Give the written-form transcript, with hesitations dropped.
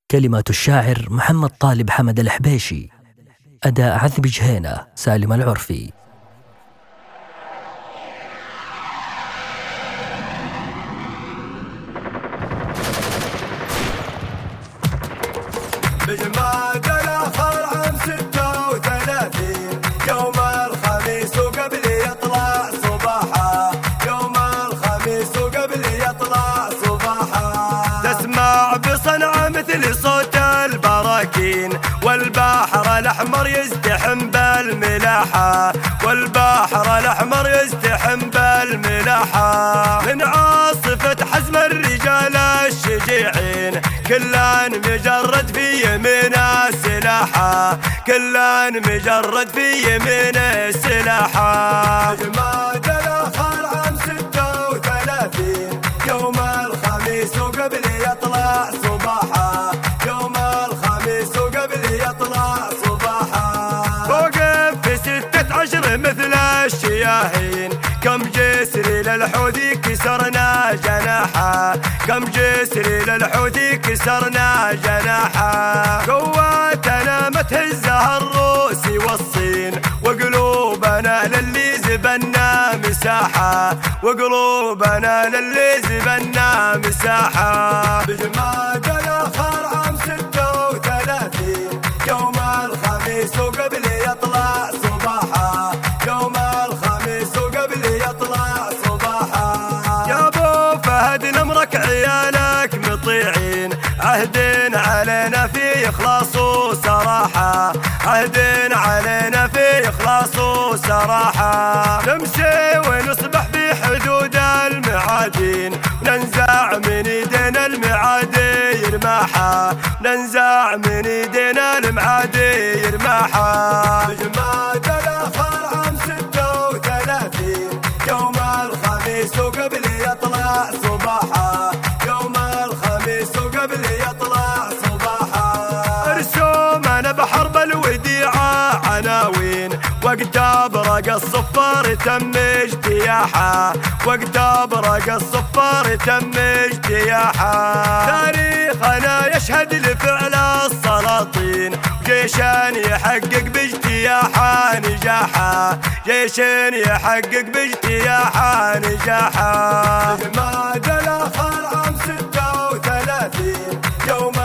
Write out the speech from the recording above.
كلمات الشاعر محمد طالب حمد الحبيشي. أداء عذب جهينة سالم العرفي. بجماد الآخر عام 36 يوم الخميس وقبل يطلع صباحا، يوم الخميس وقبل يطلع صباحا، تسمع بصنعة مثل صوت البراكين، والبحر الأحمر يزدحم بالملاحة، والبحر الأحمر يزدحم بالملاحة، من عاصفة حزم الرجال الشجيعين، كلان مجرد في يمينه سلاحه، كلان مجرد في يمينه سلاحه. جماد الآخر عام 36 يوم الخميس وقبل يطلع صباحا، يوم الخميس وقبل يطلع صباحا، وقف في 16 مثل الشياهين، كم جسر للحوثي كسرنا جناحه، كم جسر للحوثي كسرنا جناحه، قواتنا ما تهزها الروس والصين، وقلوبنا للي زبنا مساحة، وقلوبنا للي زبنا مساحة. بجماد الآخر عام 36 يوم الخميس وقبل يطلع صباحا، يوم الخميس وقبل يطلع صباحا، يا ابو فهد نمرك عيالك مطيعين، عهد علينا في إخلاص وصراحة، عهد علينا في إخلاص وصراحة، نمشي ونصبح في حدود المعادين، ننزع من ايدينا المعادي رماحة، ننزع من ايدينا المعادي رماحة. بجماد الآخر عام 36 يوم الخميس وقبل يطلع صباحا، يوم الخميس وقبل يطلع صباحا، رسومنا بحرب الوديعة عناوين، وقت ابرق الصفار تم اجتياحه، وقت ابرق الصفار تم اجتياحه، تاريخنا يشهد لفعل السلاطين، جيشان يحقق باجتياحه نجاحه، جيشان يحقق باجتياحه نجاحه. جماد الآخر عام 36 يوم